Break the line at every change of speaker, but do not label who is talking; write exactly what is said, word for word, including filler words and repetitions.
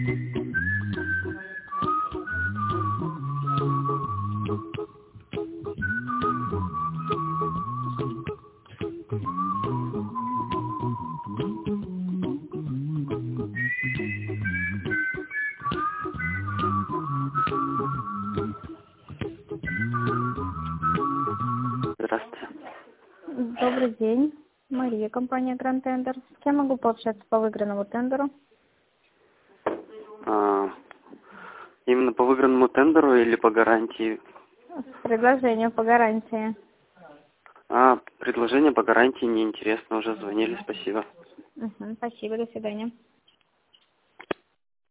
Здравствуйте.
Добрый день. Мария, компания Grand Tender. С кем могу пообщаться по выигранному тендеру?
А, именно по выигранному тендеру или по гарантии?
Предложение по гарантии.
А, предложение по гарантии неинтересно, уже звонили, спасибо.
Угу, спасибо, до свидания.